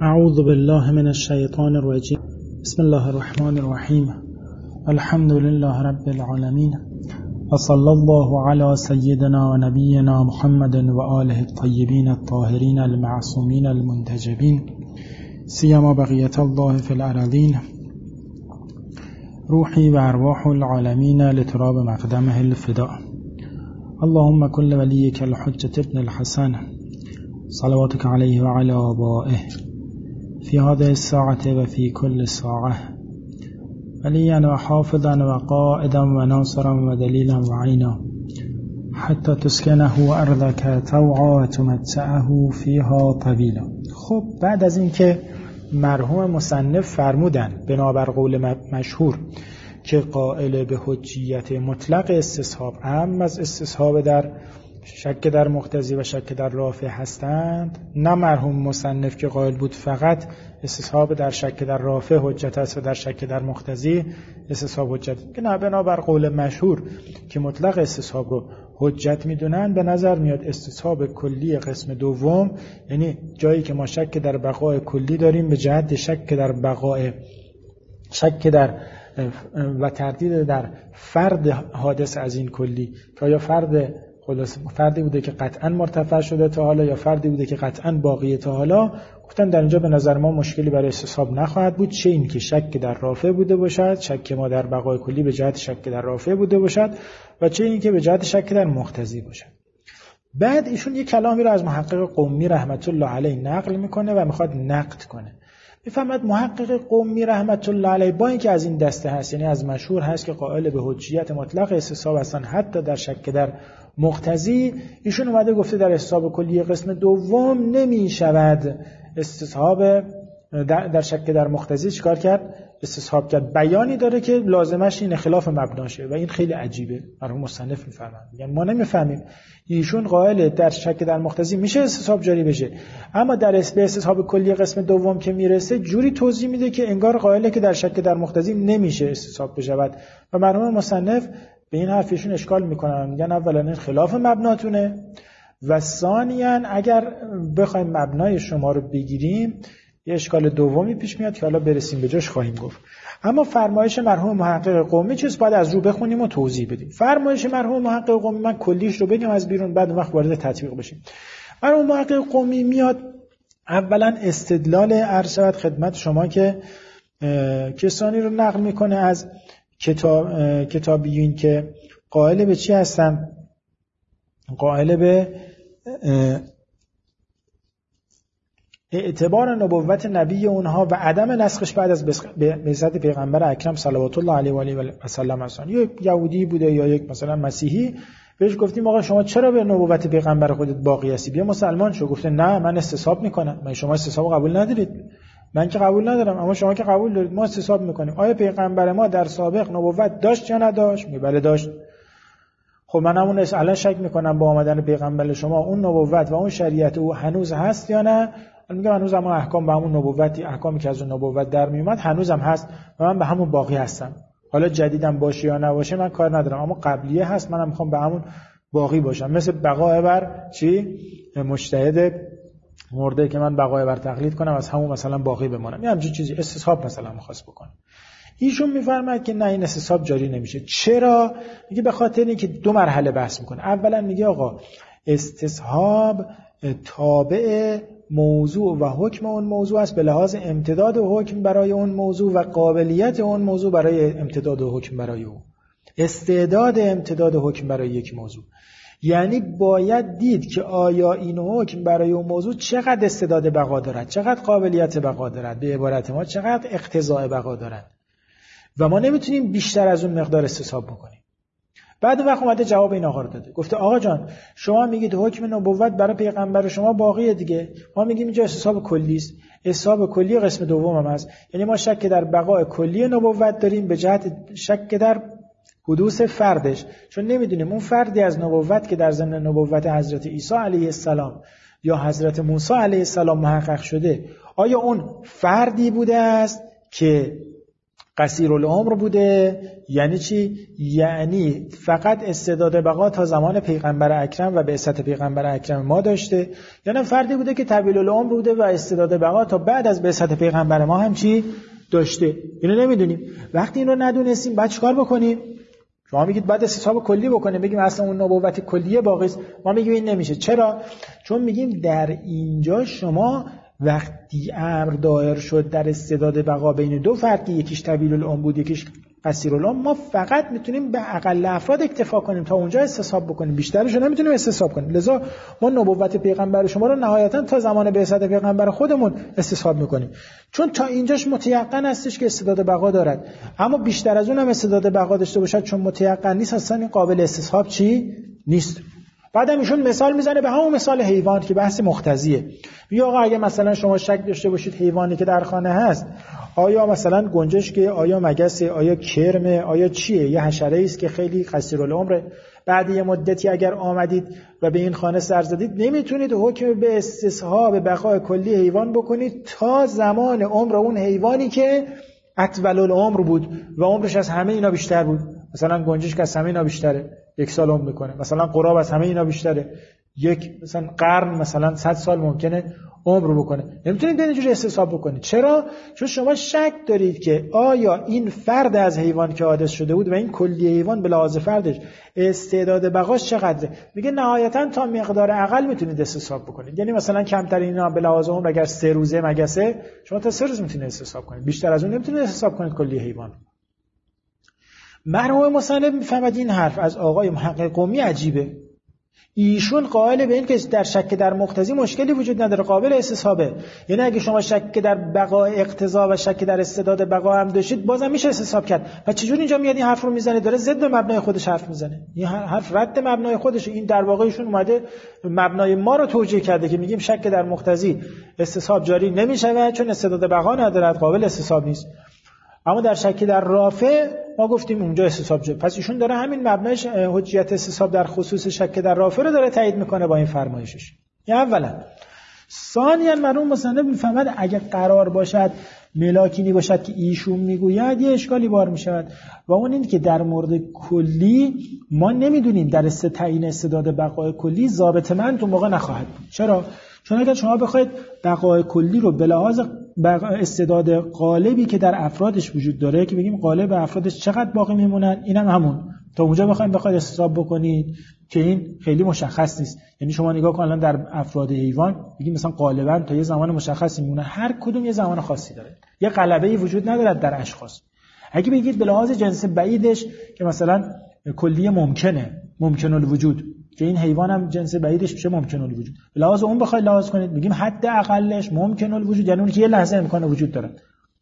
اعوذ بالله من الشیطان الرجیم. بسم الله الرحمن الرحیم. الحمد لله رب العالمین و صلی الله علی سیدنا و نبینا محمد و آله الطیبین الطاهرین المعصومین المنتجبین سیما بقیت الله فی الارضین. روحی و ارواح العالمین لتراب مقدمه الفداء. اللهم كل وليك الحجة ابن الحسن صلواتك عليه وعلى آبائه في هذه الساعة وفي كل ساعة وليا وحافظا وقائدا وناصرا ودليلا وعينا حتى تسكنه أرضك طوعا وتمتعه فيها طويلا. خب بعد از اینکه مرحوم مصنف فرمودن بنابر قول مشهور که قائل به حجیت مطلق استصحاب اما از استصحاب در شک در مقتضی و شک در رافع هستند، نه مرحوم مصنف که قائل بود فقط استصحاب در شک در رافع حجت است و در شک در مقتضی استصحاب حجت، که نه بنابر قول مشهور که مطلق استصحاب رو حجت میدونن. به نظر میاد استصحاب کلی قسم دوم، یعنی جایی که ما شک در بقای کلی داریم به جهت شک در بقای شک در و تردید در فرد حادث از این کلی، که آیا فردی بوده که قطعا مرتفع شده تا حالا یا فردی بوده که قطعا باقیه تا حالا. گفتن در اینجا به نظر ما مشکلی برای استصحاب نخواهد بود، چه این که شک در رافع بوده باشد، شک ما در بقای کلی به جهت شک در رافع بوده باشد، و چه این که به جهت شک در مقتضی باشد. بعد ایشون یک کلامی رو از محقق قمی رحمت الله علیه نقل میکنه و میخواد نقد کنه. میفهمد محقق قمی رحمت الله علیه با اینکه از این دسته هست، یعنی از مشهور هست که قائل به حجیت مطلق استصحاب هستن حتی در شک در مقتضی، ایشون اومده گفته در استصحاب کلی قسم دوم نمی شود استصحاب در شک در مقتضی چیکار کرد؟ استصحاب کرد. بیانی داره که لازمش این خلاف مبناشه و این خیلی عجیبه. مرحوم مصنف میفرمایند یعنی ما نمیفهمیم ایشون قائل در شک در مقتضی میشه استصحاب جاری بشه، اما در استصحاب کلی قسم دوم که میرسه جوری توضیح میده که انگار قائله که در شک در مقتضی نمیشه استصحاب بشود. و مرحوم مصنف به این حرفشون اشکال میکنن، میگن اولا این خلاف مبناتونه و ثانیاً اگر بخوایم مبنای شما رو بگیریم یه اشکال دومی پیش میاد که حالا برسیم به جاش خواهیم گفت. اما فرمایش مرحوم محقق قمی چیز باید از رو بخونیم و توضیح بدیم. فرمایش مرحوم محقق قمی من کلیش رو بگم از بیرون، بعد وقت وارد تطبیق بشیم. مرحوم محقق قمی میاد اولا استدلال عرض شود خدمت شما که کسانی رو نقل میکنه از کتابیین که قائل به چی هستن؟ قائل به اعتبار نبوت نبی اونها و عدم نسخش بعد از بعثت پیغمبر اکرم صلوات الله علیه و آله و سلم هستن. یک یهودی بوده یا یک مثلا مسیحی، بهش گفتیم آقا شما چرا به نبوت پیغمبر خودت باقی هستی؟ بیا مسلمان شو. گفته نه من استصحاب میکنم. من شما استصحاب قبول ندارید؟ من که قبول ندارم، اما شما که قبول دارید. ما استصحاب میکنیم. آیا پیغمبر ما در سابق نبوت داشت یا نداشت؟ بله داشت. خب من همون الان شک میکنم با آمدن پیغمبر شما اون نبوت و اون شریعت او هنوز هست یا نه؟ میگم هنوز هم احکام به همون نبوتی، احکامی که از اون نبوت در میومد هنوزم هست و من به همون باقی هستم. حالا جدیدم باشه یا نباشه من کار ندارم، اما قبلیه هست، منم میخوام به همون باقی باشم. مثل بقای بر چی؟ مجتهد مرده که من بقای بر تقلید کنم از همون مثلا باقی بمانم. یه همچین چیزی استصحاب مثلا می‌خواست بکنه. ایشون میفرماید که نه این استصحاب جاری نمیشه. چرا؟ میگه به خاطر اینکه دو مرحله بحث میکنه. اولا میگه آقا استصحاب تابع موضوع و حکم اون موضوع است به لحاظ امتداد حکم برای اون موضوع و قابلیت اون موضوع برای امتداد حکم برای اون. استعداد امتداد حکم برای یک موضوع، یعنی باید دید که آیا این حکم برای اون موضوع چقدر استعداد بقا دارد، چقدر قابلیت بقا دارد، به عبارت ما چقدر اقتضاء بقا دارد و ما نمیتونیم بیشتر از اون مقدار استصحاب بکنیم. بعد وقت اومده جواب این آقا رو داده، گفته آقا جان شما میگید حکم نبوت برای پیغمبر شما باقیه دیگه، ما میگیم اینجا استصحاب کلی است. استصحاب کلی قسم دوم هم هست، یعنی ما شک در بقای کلی نبوت داریم به جهت شک در حدوث فردش، چون نمیدونیم اون فردی از نبوت که در ضمن نبوت حضرت عیسی علیه السلام یا حضرت موسی علیه السلام محقق شده، آیا اون فردی بوده است که قصیرالعمر بوده. یعنی چی؟ یعنی فقط استعداد بقا تا زمان پیغمبر اکرم و بعثت پیغمبر اکرم ما داشته، یعنی فردی بوده که طویل العمر بوده و استعداد بقا تا بعد از بعثت پیغمبر ما هم چی داشته. اینو نمیدونیم. وقتی اینو ندونستیم بعد چیکار بکنیم؟ شما میگید بعد حساب کلی بکنیم، بگیم اصلا اون نبوت کلیه باقی است. ما میگیم این نمیشه. چرا؟ چون میگیم در اینجا شما وقتی امر دایر شد در استعداد بقا بین دو فرد که یکیش طویل العمر بود یکیش قصیرالعمر، ما فقط میتونیم به اقل افراد اکتفا کنیم، تا اونجا استصحاب بکنیم، بیشترش رو نمیتونیم استصحاب کنیم. لذا ما نبوت پیغمبر شما رو نهایتا تا زمان بعثت پیغمبر خودمون استصحاب میکنیم، چون تا اینجاش متیقن هستش که استعداد بقا دارد. اما بیشتر از اون هم استعداد بقا داشته باشد چون متیقن نیست، اصلا این قابل استصحاب چی نیست. بعدم ایشون مثال میزنه به همون مثال حیوان که بحث مختزیه. میگه آقا اگه مثلا شما شک داشته باشید حیوانی که در خانه هست آیا مثلا گنجشکه، آیا مگسه، آیا کرمه، آیا چیه، یه حشره است که خیلی قصیرالعمره، بعد یه مدتی اگر آمدید و به این خانه سر زدید نمیتونید حکم به استصحاب بقای کلی حیوان بکنید تا زمان عمر اون حیوانی که اطول العمر بود و عمرش از همه اینا بیشتر بود. مثلا گنجشک از همه اینا بیشتره، 1 سال عمر میکنه. مثلا قراب از همه اینا بیشتره، مثلا قرن، مثلا 100 سال ممکنه عمر بکنه. نمیتونید اینجوری استصحاب بکنید. چرا؟ چون شما شک دارید که آیا این فرد از حیوان که حادث شده بود و این کلی حیوان به لحاظ فردش استعداد بقاش چقدره. میگه نهایتا تا مقدار اقل میتونید استصحاب بکنید. یعنی مثلا کمتر اینا به لحاظ عمر اگر 3 روزه مگسه، شما تا 3 روز میتونید استصحاب کنید، بیشتر از اون نمیتونید استصحاب کنید کلی حیوان. مرحوم مصنف میفهمد این حرف از آقای محقق قمی عجیبه. ایشون قائل به این که در شک در مقتضی مشکلی وجود نداره، قابل استصحابه. یعنی اگه شما شک در بقا اقتضا و شک در استعداد بقا هم داشتید بازم میشه استصحاب کرد. و چجوری اینجا میاد این حرف رو میزنه؟ داره ضد مبنای خودش حرف میزنه. این حرف رد مبنای خودشه. این در واقع ایشون اومده مبنای ما رو توجیه کرده که میگیم شک در مقتضی استصحاب جاری نمیشه چون استعداد بقا نداره، قابل استصحاب نیست. اما در شک در رافع ما گفتیم اونجا استصحاب جاری. پس ایشون داره همین مبنای حجیت استصحاب در خصوص شک در رافع رو داره تایید میکنه با این فرمایشش. این اولا. ثانیاً مرحوم مصنف میفهمد اگه قرار باشد ملاکینی باشد که ایشون میگوید یه اشکالی بار میشود و اون این که در مورد کلی ما نمیدونیم در تعیین استعداد بقای کلی ضابط من تو موقع نخواهد بود. چرا؟ چون اگر شما بخواید بقای کلی رو به لحاظ استعداد غالبی که در افرادش وجود داره که بگیم غالب افرادش چقدر باقی میمونن، اینم همون تا اونجا بخواید حساب بکنید که این خیلی مشخص نیست. یعنی شما نگاه کن الان در افراد حیوان بگیم مثلا غالبا تا یه زمان مشخصی میمونه، هر کدوم یه زمان خاصی داره، یه غلبه‌ای وجود نداره در اشخاص. اگه بگید به لحاظ جنس بعیدش که مثلا کلیه ممکن الوجود که این حیوان هم جنس بعیدش میشه ممکن الوجود، به لحاظ اون بخواید لحاظ کنید میگیم حد اقلش ممکن الوجود، یعنی اون که یه لحظه امکان وجود داره،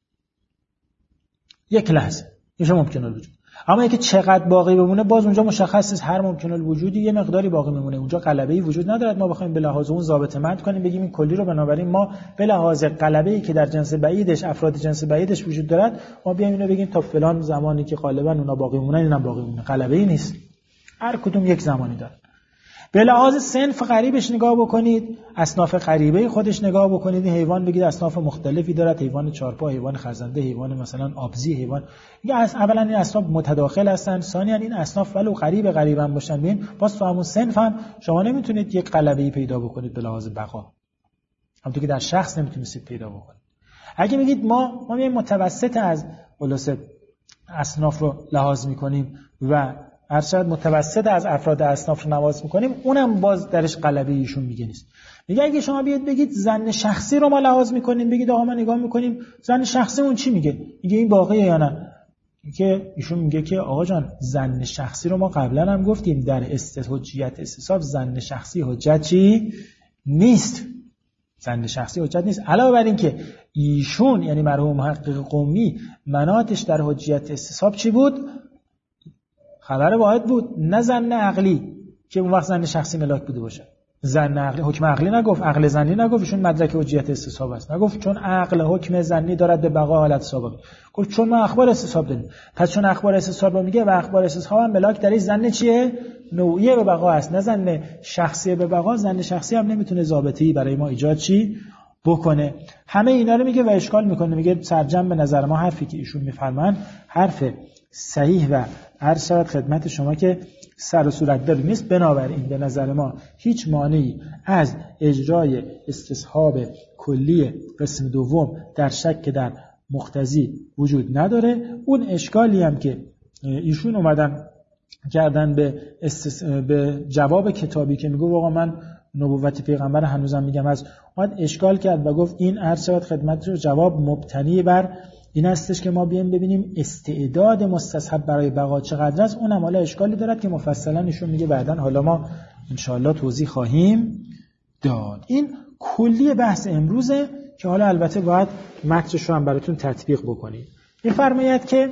یک لحظه میشه ممکن الوجود. اما اینکه چقدر باقی بمونه باز اونجا مشخص است، هر ممکن الوجودی یه مقداری باقی میمونه، اونجا غلبه‌ای وجود نداره ما بخوایم به لحاظ اون ضابط مند کنیم بگیم این کلی رو. بنابراین ما به لحاظ غلبه‌ای که در جنس بعیدش افراد جنس بعیدش وجود دارد ما بیایم اینو بگیم تا فلان زمانی که غالبا اونا باقی مونن اینا باقی مونه، غلبه‌ای نیست، هر کدوم یک زمانی داره. به لحاظ صنف قریبش نگاه بکنید، اصناف قریبه خودش نگاه بکنید، این حیوان بگید اصناف مختلفی دارد، حیوان چارپا، حیوان خزنده، حیوان مثلا آبزی، حیوان اولا این اصناف متداخل هستن، ثانیاً این اصناف ولو قریب هم باشن ببین باز تو همون صنف هم شما نمیتونید یک غلبه‌ای پیدا بکنید به لحاظ بقا، همونطور که در شخص نمیتونید پیدا بکنید. اگه میگید ما میایم متوسط از خلاصه اصناف رو لحاظ میکنیم و ارشد متوسط از افراد اصناف رو نواز میکنیم، اونم باز درش غلبه ایشون میگه نیست. میگه اگه شما بیاد بگید ظن شخصی رو ما لحاظ میکنیم، بگید آقا ما نگاه میکنیم ظن شخصی اون چی میگه این باقیه یا نه، که ایشون میگه که آقا جان ظن شخصی رو ما قبلا هم گفتیم در حجیت استصحاب ظن شخصی حجت چی نیست، ظن شخصی حجت نیست. علاوه بر این که ایشون یعنی مرحوم محقق قمی مناطش در حجیت استصحاب چی بود؟ خبر واحد بود، نه ظن عقلی که اون وقت ظن شخصی ملاک بوده باشه. ظن عقلی حکم عقلی نگفت، عقل ظنی نگفت، ایشون مدرک حجیت استصحاب است، نگفت چون عقل حکم ظنی دارد به بقا حالت سابقه، گفت چون ما اخبار استصحاب داریم. پس چون اخبار استصحاب میگه و اخبار استصحاب هم ملاک در این ظن چیه؟ نوعیه به بقا است، نه ظن شخصی به بقا. ظن شخصی هم نمیتونه ضابطه‌ای برای ما ایجاد چی بکنه. همه اینا رو میگه و اشکال میکنه، میگه سرجم به نظر ما حرفی که ایشون میفرمان حرف صحیح و عرض شود خدمت شما که سر و صورت داری نیست. بنابراین به نظر ما هیچ مانعی از اجرای استصحاب کلی قسم دوم در شک در مقتضی وجود نداره. اون اشکالی هم که ایشون اومدن کردن به جواب کتابی که میگه واقعا من نبوت پیغمبر هنوزم میگم از اومد اشکال کرد و گفت این عرض شود خدمت رو جواب مبتنی بر این هستش که ما بیایم ببینیم استعداد مستصحب برای بقا چقدر است. اونم حالا اشکالی دارد که مفصلا ایشون میگه بعدن حالا ما انشاءالله توضیح خواهیم داد. این کلی بحث امروزه که حالا البته باید متنش رو هم براتون تطبیق بکنید. میفرماید که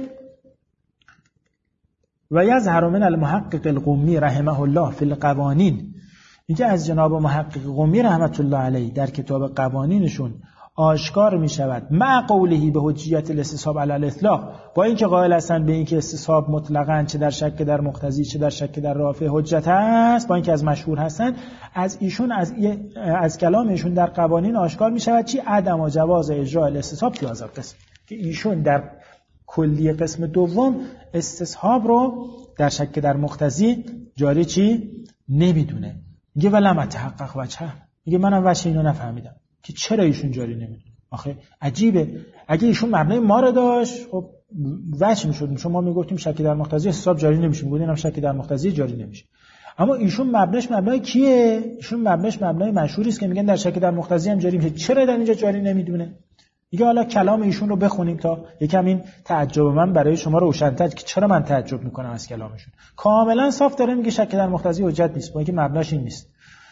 و یظهر من المحقق القمی رحمه الله فی القوانین، میگه از جناب محقق قمی رحمت الله علیه در کتاب قوانینشون آشکار می شود مع قوله به حجیت الاستصحاب علی الاطلاق، با اینکه قائل هستن به اینکه استصحاب مطلقاً چه در شک در مقتضی چه در شک در رافع حجت هست، با اینکه از مشهور هستن، از ایشون از کلام ایشون در قوانین آشکار می شود چی؟ عدم و جواز اجرا الاستصحاب فی هذا القسم، که ایشون در کلی قسم دوم استصحاب رو در شک در مقتضی جاری چی نمیدونه. میگه ولم اتحقق وجهه، میگه منم وجه اینو نفهمیدم که چرا ایشون جاری نمیدونه. آخه عجیبه، اگه ایشون مبنای ما رو داشت خب وجه میشد، چون ما میگفتیم شک در مقتضی حساب جاری نمیشه، میگفتیم اینم شک در مقتضی جاری نمیشه. اما ایشون مبناش مبنای کیه؟ ایشون مبناش مبنای مشهوری است که میگن در شک در مقتضی هم جاری میشه، چرا در اینجا جاری نمیدونه؟ دیگه حالا کلام ایشون رو بخونیم تا یکم این تعجب من برای شما روشن‌تر که چرا من تعجب میکنم از کلامشون. کاملا صاف داره میگه شک در مقتضی حجت نیست، با اینکه مبناش این نیست.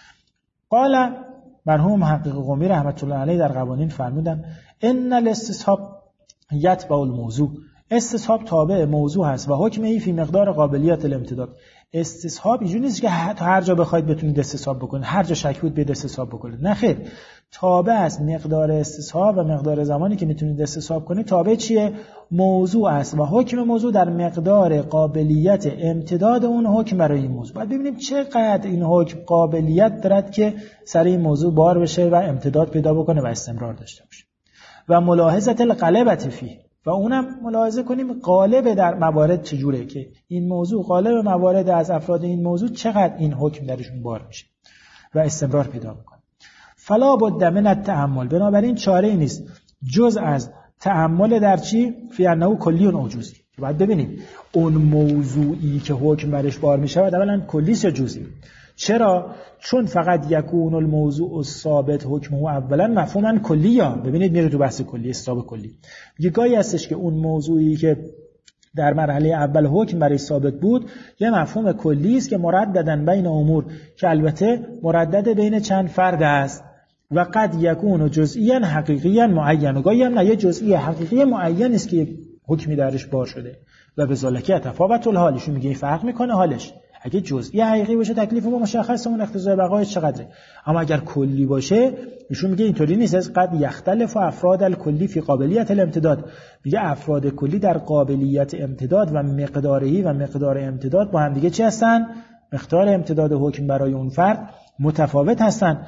قال مرحوم محقق قمی رحمت الله علیه در قوانین فرمودن ان الاستصحاب یتبع الموضوع، استصحاب تابع موضوع هست و حکمه فی مقدار قابلیت الامتداد. استصحاب اینجوری نیست که هر جا بخواید بتونید استصحاب بکنید، هر جا شک بود بید استصحاب بکنید، نه خیر، تابع است مقدار استصحاب و مقدار زمانی که میتونید استصحاب کنید تابع چیه؟ موضوع است و حکم موضوع در مقدار قابلیت امتداد اون حکم برای این موضوع. باید ببینیم چقدر این حکم قابلیت دارد که سر این موضوع بار بشه و امتداد پیدا بکنه و استمرار داشته باشه. و ملاحظه الغلبة فیه، و اونم ملاحظه کنیم غالب در موارد چجوره که این موضوع غالب موارد از افراد این موضوع چقدر این حکم درشون بار میشه و استمرار پیدا میکنه. فلا بد من التأمل، بنابراین چاره ای نیست جز از تأمل در چی؟ فی انه کلی و جزئی. باید ببینیم اون موضوعی که حکم برش بار میشه اولا کلی یا جزئی. چرا؟ چون فقط یکون الموضوع الثابت حکمه اولا مفهوما کلیه. ببینید میره تو بحث کلی، استاب کلی. یه گاهی هستش که اون موضوعی که در مرحله اول حکم برای ثابت بود یه مفهوم کلی است که مرددن بین امور، که البته مردد بین چند فرد است. و قد یکون جزئیا حقیقیا معین، گاهی هم نه یه جزئی حقیقی معین است که حکمی درش بار شده و به ذالک تفاوت الحال. ایشون میگه فرق میکنه حالش، اگه جزئی حقیقی باشه تکلیف ما مشخصه، اون اقتضای بقایش چقدره، اما اگر کلی باشه ایشون میگه اینطوری نیست. از قد یختلف افراد الکلی فی قابلیت الامتداد، میگه افراد کلی در قابلیت امتداد و مقداری و مقدار امتداد با هم دیگه چی هستن؟ مقدار امتداد حکم برای اون فرد متفاوت هستن.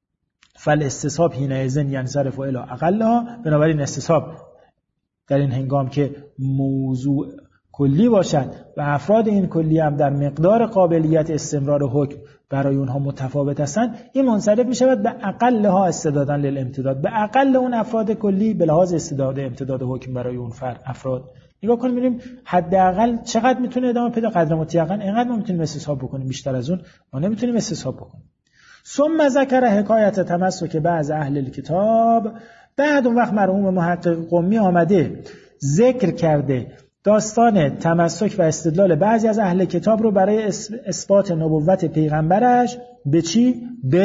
فالاستصحاب حینئذ ینصرف الی اقلها، بنابراین استصحاب در این هنگام که موضوع کلی باشد و افراد این کلی هم در مقدار قابلیت استمرار حکم برای اونها متفاوت هستند، این منصرف می شود به اقلها استعدادا للامتداد، به اقل اون افراد کلی به لحاظ استعداد امتداد حکم برای اون افراد. نگاه کنیم ببینیم حداقل چقدر میتونه ادامه پیدا، قدر مطلقاً اینقدر ما میتونیم استصحاب بکنیم، بیشتر از اون ما نمیتونیم استصحاب بکنیم. ثم ذکر حکایت تمسک بعض اهل الکتاب، بعد اون وقت مرحوم محقق قمی آمده ذکر کرده داستان تمسک و استدلال بعضی از اهل کتاب رو برای اثبات نبوت پیغمبرش به چی؟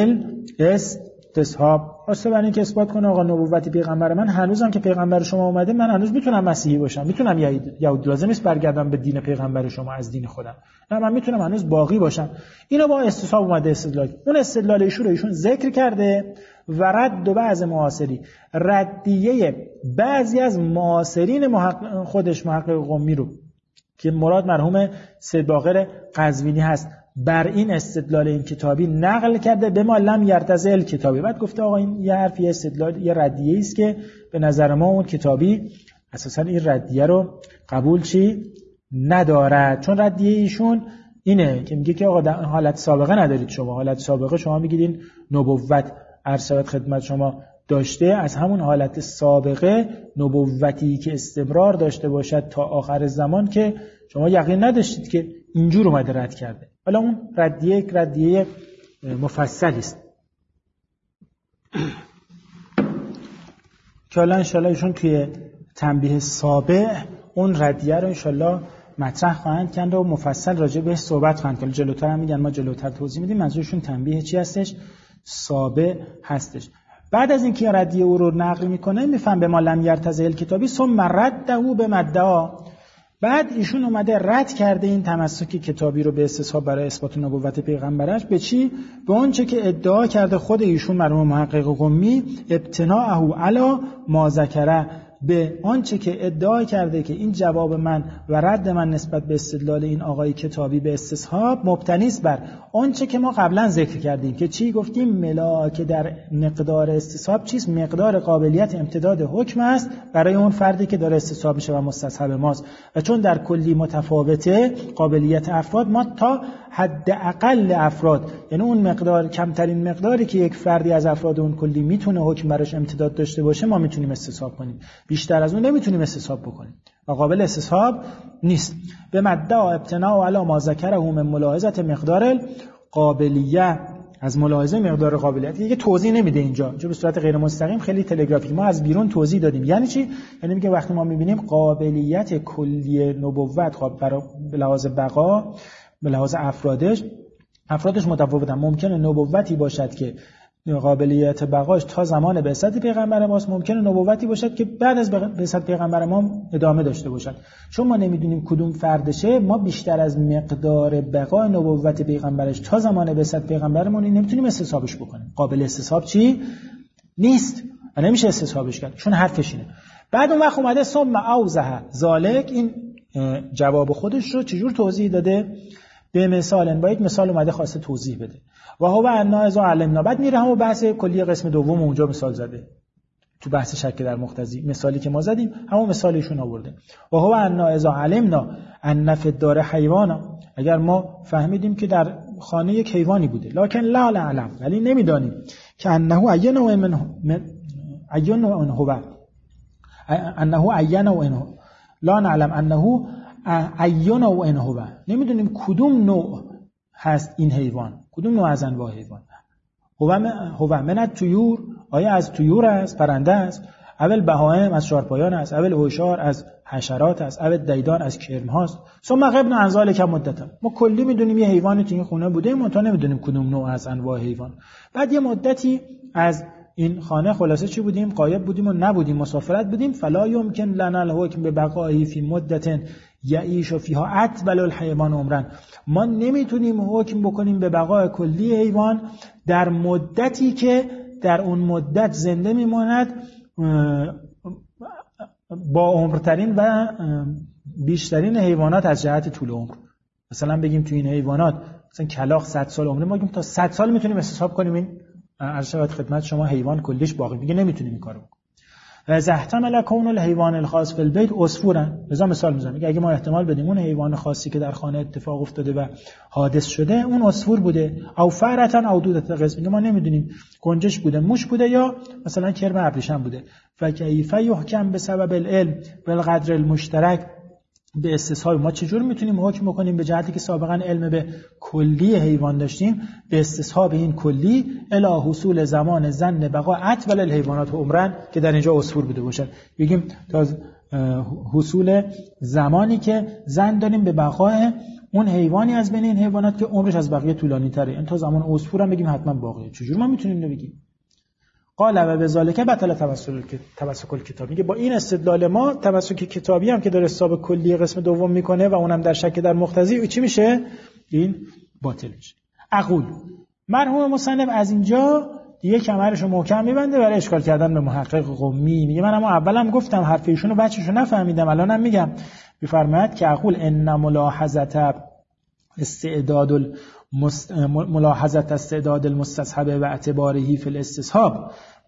استصحاب. واسه برای اینکه اثبات کنه آقا نبوت پیغمبر من هنوزم که پیغمبر شما اومده من هنوز میتونم مسیحی باشم، میتونم یهودی، لازم نیست برگردم به دین پیغمبر شما از دین خودم، نه من میتونم هنوز باقی باشم. اینو با استصحاب اومده استدلال. اون استدلال ایشون ذکر کرده و رد و بعض معاصری، ردیه بعضی از معاصرین خودش محقق قمی رو که مراد مرحوم سید باقر قزوینی هست بر این استدلال این کتابی نقل کرده به ما لم یرتزل کتابی. بعد گفته آقا این یه حرف، یه استدلال، یه ردیه است که به نظر ما اون کتابی اساسا این ردیه رو قبول ندارد. چون ردیه ایشون اینه که میگه که آقا در حالت سابقه ندارید شما. حالت سابقه شما میگید این نبوت ارشد خدمت شما داشته، از همون حالت سابقه نبوتی که استمرار داشته باشد تا آخر زمان که شما یقین نداشتید که اینجور اومده رد کرده. حالا اون ردیه یک ردیه مفصلی است که حالا انشالله ایشون توی تنبیه سابع اون ردیه رو انشالله مطرح خواهند کرد و مفصل راجع بهش صحبت خواهند کرد. جلوتر هم میگن ما جلوتر توضیح میدیم. منظورشون تنبیه چی هستش؟ سابع هستش. بعد از اینکه ردیه او رو نقل میکنه میفهم به ما لم یرتزل کتابی ثم رده به مدعا. بعد ایشون اومده رد کرده این تمسک کتابی رو به استصحاب برای اثبات نبوت پیغمبرش. به چی؟ به اونچه که ادعا کرده خود ایشون مرحوم محقق قمی، ابتناءه علی ما ذکره، به آنچه که ادعا کرده که این جواب من و رد من نسبت به استدلال این آقای کتابی به استصحاب مبتنی است بر آنچه که ما قبلا ذکر کردیم که چی گفتیم؟ ملاک در مقدار استصحاب چیست؟ مقدار قابلیت امتداد حکم است برای اون فردی که داره استصحاب میشه و مستصحب ماست. و چون در کلی متفاوته قابلیت افراد، ما تا حد اقل افراد، یعنی اون مقدار کمترین مقداری که یک فردی از افراد اون کلی میتونه حکم براش امتداد داشته باشه ما میتونیم استصحاب کنیم. بیشتر از اون نمیتونیم استصحاب بکنیم و قابل استصحاب نیست. به مدعا ابتناء علی ما ذکره من ملاحظه مقدار قابلیت، از ملاحظه مقدار قابلیت. دیگه توضیح نمیده اینجا، چون به صورت غیر مستقیم خیلی تلگرافیک ما از بیرون توضیح دادیم. یعنی چی؟ یعنی میگه وقتی ما میبینیم قابلیت کلی نبوت به لحاظ بقا، به لحاظ افرادش متفاوتن. ممکنه نبوتی باشد که قابلیت بقاش تا زمان بعثت پیغمبر ماست، ممکنه نبوتی باشد که بعد از بعثت پیغمبر ما ادامه داشته باشد. چون ما نمیدونیم کدوم فردشه، ما بیشتر از مقدار بقای نبوت پیغمبرش تا زمان بعثت پیغمبرمون نمیتونیم استصحابش بکنیم. قابل استصحاب چی؟ نیست و نمیشه استصحابش کرد، چون حرفش اینه. بعد اون وقت اومده ثم اوضح ذالک، این جواب خودش رو چجور توضیح داده؟ به مثال، با یک مثال اومده خواسته توضیح بده. و هو انا اذا علمنا، بعد میره همون بحث کلی قسم دوم اونجا مثال زده تو بحث شک در مقتضی، مثالی که ما زدیم همون مثالیشون آورده. و هو انا اذا علمنا ان فی الدار حیوانا، اگر ما فهمیدیم که در خانه یک حیوانی بوده، لکن لا نعلم، ولی نمیدانیم که انه عین و انه لا نعلم انه عین و ان هو، نمیدونیم کدوم نوع هست این حیوان، کدوم نوع از انواع حیوان. هو من الطیور، آیا از طیور است، پرنده است، اول بهائم از چهارپایان است، اول هوشار از حشرات است، اول دیدان از کرم هاست. ثم غبن عن ذلک مدتا، ما کلی میدونیم یه حیوانی تو این خونه بوده، منتها نمیدونیم کدوم نوع از انواع حیوان. بعد یه مدتی از این خانه خلاصه چی بودیم؟ غایب بودیم و نبودیم، مسافرت بودیم. فلا یمکن لنا الحکم ببقائه فی مدت یعیش فیها اطول الحیوان عمرا، ما نمیتونیم حکم بکنیم به بقای کلی حیوان در مدتی که در اون مدت زنده میماند با عمرترین و بیشترین حیوانات از جهت طول عمر. مثلا بگیم تو این حیوانات مثلا کلاغ 100 سال عمره، ما بگیم تا 100 سال میتونیم حساب کنیم این ارشد خدمت شما حیوان کلیش باقی، میگه نمیتونیم این کارو بکنیم. و از احتمال کون الحیوان الخاص فی البیت عصفورا، مثلا مثال میزنم، اگه ما احتمال بدیم اون حیوان خاصی که در خانه اتفاق افتاده و حادث شده اون عصفور بوده، او فرتن او دودت قز، میگه ما نمیدونیم گنجش بوده، موش بوده، یا مثلا کرم ابریشم بوده. فکیف یحکم بسبب العلم بالقدر المشترک، به استصحاب ما چجور میتونیم حکم بکنیم به جهتی که سابقا علم به کلی حیوان داشتیم، به استصحاب این کلی الی حصول زمان ظن بقا اطول الحیوانات عمرن، که در اینجا عصفور بوده باشد. بگیم تا حصول زمانی که ظن داریم به بقای اون حیوانی از بین این حیوانات که عمرش از بقیه طولانی تره، این تا زمان عصفور هم بگیم حتما باقیه. چجور ما میتونیم اینو بگیم؟ قال و بذالک بطل تمسک الکتاب، میگه با این استدلال ما تمسک کتابی هم که در حساب کلی قسم دوم میکنه و اونم در شک در مقتضی، چی میشه؟ این باطل میشه. اقول، مرحوم مصنف از اینجا دیگه کمرشو محکم میبنده برای اشکال کردن به محقق قمی. میگه من اما اولم گفتم حرف ایشونو بچه‌شو نفهمیدم، الانم میگم. میفرماید که اقول ان ملاحظه استعداد ملاحظت استعداد المستصحب و اعتباره فی الاستصحاب،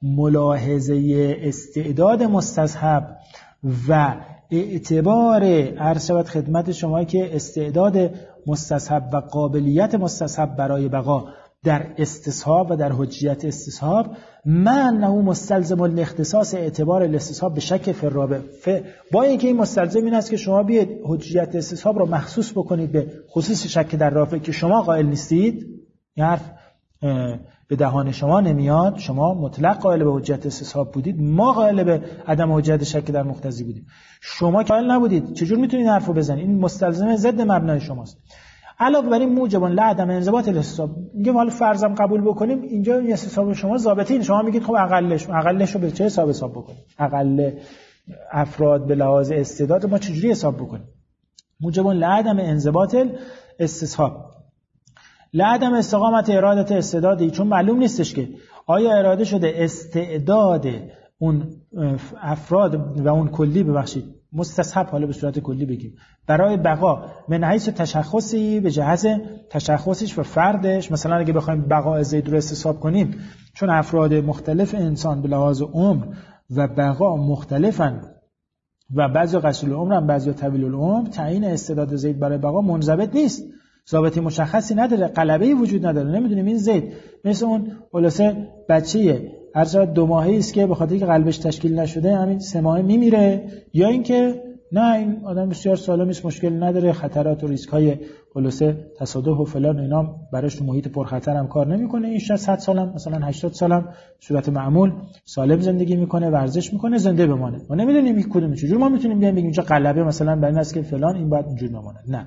ملاحظه استعداد مستصحب و اعتبار عرض شود خدمت شما که استعداد مستصحب و قابلیت مستصحب برای بقا در استصحاب و در حجیت استصحاب، انه مستلزم الاختصاص اعتبار الاستصحاب به شک فی الرابع، با اینکه این مستلزم این است که شما بیاید حجیت استصحاب رو مخصوص بکنید به خصوص شک در رابع که شما قائل نیستید. این حرف به دهان شما نمیاد، شما مطلق قائل به حجیت استصحاب بودید، ما قائل به عدم حجیت شک در مقتضی بودیم، شما قائل نبودید، چجور میتونید حرفو بزنید؟ این مستلزم ضد مبنای شماست. علاوه بر این موجب لعدم انضباط الاستصحاب، میگه حالا فرضم قبول بکنیم اینجا استصحاب شما ضابطین، شما میگید خب اقلش رو به چه حساب بکنیم؟ اقل افراد به لحاظ استعداد ما چجوری حساب بکنیم؟ موجب لعدم انضباط الاستصحاب، لعدم استقامت ارادت استعدادی، چون معلوم نیستش که آیا اراده شده استعداد اون افراد و اون کلی مستصحب، حالا به صورت کلی بگیم، برای بقا من حیث تشخصی به جهت تشخصش و فردش. مثلا اگه بخوایم بقا زید رو استصحاب کنیم، چون افراد مختلف انسان به لحاظ عمر و بقا مختلفن و بعضی قصیر العمر هم بعضی طویل العمر، تعیین استعداد زید برای بقا منضبط نیست، ضابطی مشخصی نداره، غلبه‌ای وجود نداره. نمیدونیم این زید مثل اون خلاصه بچه‌یه هر چقدر 2 ماهه‌ای است که به خاطر اینکه قلبش تشکیل نشده همین 3 ماهه میمیره، یا اینکه نه این آدم بسیار سالم است، مشکل نداره، خطرات و ریسک‌های خلاصه تصادف و فلان اینا براش تو محیط پرخطر هم کار نمی‌کنه، این 100 سالم مثلا 80 سالم صورت معمول سالم زندگی می‌کنه، ورزش می‌کنه، زنده بمانه. ما نمی‌دونیم این کدوم، چجور ما می‌تونیم بیایم بگیم اینجا غلبه مثلا برای این است که فلان این باید اینجوری بمانه؟ نه.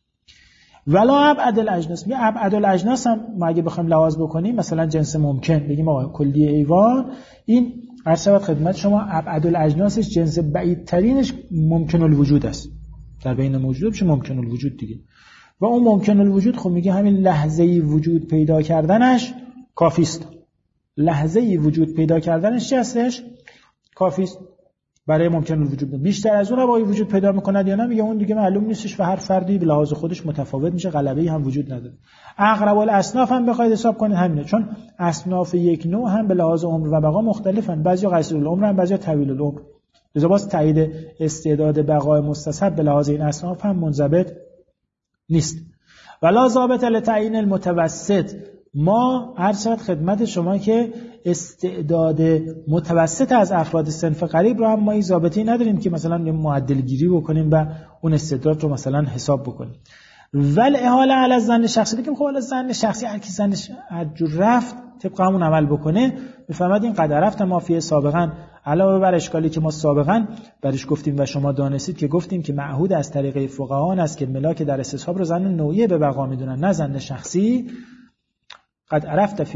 ولا ابعد الاجناس، میگه ابعد الاجناس هم ما اگه بخوایم لحاظ بکنیم، مثلا جنس ممکن بگیم آقا کلیه حیوان، این عرض شود خدمت شما ابعد الاجناسش جنس بعیدترینش ممکن الوجود است، در بین موجودات میشه ممکن الوجود دیگه. و اون ممکن الوجود خب میگه همین لحظه‌ای وجود پیدا کردنش کافی است. لحظه‌ای وجود پیدا کردنش چی هستش؟ کافی است برای ممکن الوجود. بیشتر از اون هم وجود پیدا میکند یا نه، میگه اون دیگه معلوم نیستش و هر فردی به لحاظ خودش متفاوت میشه، غلبه‌ای هم وجود نداره. اقرب الاصناف هم بخواید حساب کنید همینه، چون اصناف یک نوع هم به لحاظ عمر و بقا مختلفن، بعضیا قصیر العمر هم بعضیا طویل العمر. لذا باز تایید استعداد بقای مستصحب به لحاظ این اصناف هم منضبط نیست. ولا ضابط لتعیین المتوسط، ما عرض شد خدمت شما که استعداد متوسط از افراد صنف قریب رو هم ما این ضابطی نداریم که مثلا معدل گیری بکنیم و اون استعداد رو مثلا حساب بکنیم. ول احاله علی الظن شخصی، بگیم خب حالا ظن شخصی هر کی ظنش جور رفت طبق همون عمل بکنه، بفهمد این قد رفت ما فی سابقا، علاوه بر اشکالی که ما سابقا برش گفتیم و شما دانستید که گفتیم که معهود از طریق فقهاء است که ملاک در استصحاب رو ظن نوعی به بقا میدونن نه ظن شخصی. قد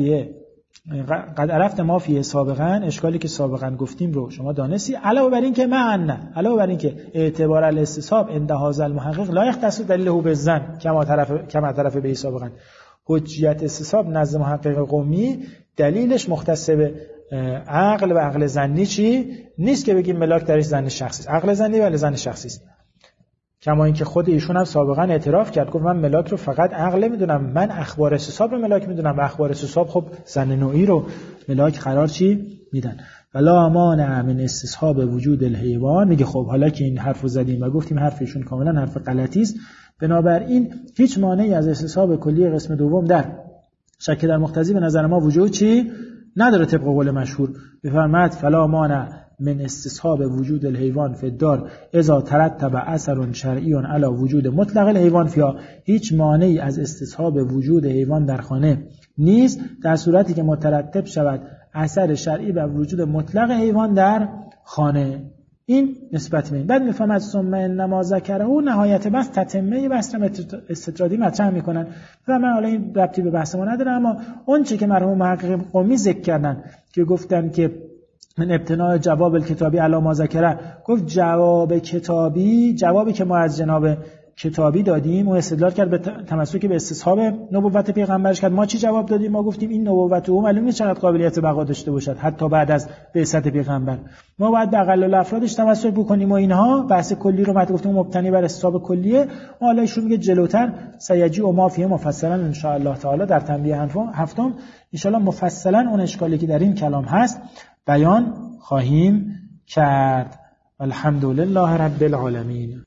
عرفت ما فیه سابقا، اشکالی که سابقا گفتیم رو شما دانستی. علاوه بر این که علاوه بر این که اعتبار الاستصحاب عند هذا المحقق لا يختص دلیله بالظن کما طرف به سابقا، حجیت استصحاب نزد محقق قومی دلیلش مختص به عقل و عقل ظنی چی نیست که بگیم ملاک درش ظن شخصی است، عقل ظنی ولی ظن شخصی است. کما اینکه خود ایشون هم سابقا اعتراف کرد، گفت من ملاک رو فقط عقل میدونم، من اخبار استصحاب رو ملاک میدونم و اخبار استصحاب خب ظن نوعی رو ملاک قرار چی میدن. ولا مانع من استصحاب وجود الحیوان، میگه خب حالا که این حرفو زدیم و گفتیم حرف ایشون کاملا حرف غلطی است، بنابراین هیچ مانعی از استصحاب کلی قسم دوم در شک در مقتضی به نظر ما وجود چی نداره. طبق قول مشهور بفرماد فلا مانع من استصحاب وجود الحیوان فی الدار اذا ترتب اثر شرعی علی وجود مطلق الحیوان فیها، هیچ مانعی از استصحاب وجود حیوان در خانه نیست در صورتی که مترتب شود اثر شرعی بر وجود مطلق حیوان در خانه. این نسبت به این. بعد میفهمد ثم انما ذکره نهایت بس تتمه بحث استطرادی مطرح میکنن و من حالا این ربطی به بحث ما نداره، اما اون چیزی که مرحوم محقق قومی ذکر کردن که گفتن که من ابتناء جواب الکتابی علی ما ذکره، گفت جواب کتابی، جوابی که ما از جناب کتابی دادیم و استدلال کرد به تمسک به استصحاب نبوت پیغمبرش کرد. ما چی جواب دادیم؟ ما گفتیم این نبوت او معلومه نیست چقدر قابلیت بقا داشته باشد حتی بعد از بعثت پیغمبر. ما باید به اقل الافرادش تمسک بکنیم و اینها بحث کلی رو ما گفتیم مبتنی بر استصحاب کلیه. حالا ایشون میگه جلوتر سیجی و ما فیه مفصلا ان شاء الله تعالی در تنبیه هفتم ان شاء الله مفصلا اون اشکالی که در این کلام هست بیان خواهیم کرد. الحمدلله رب العالمین.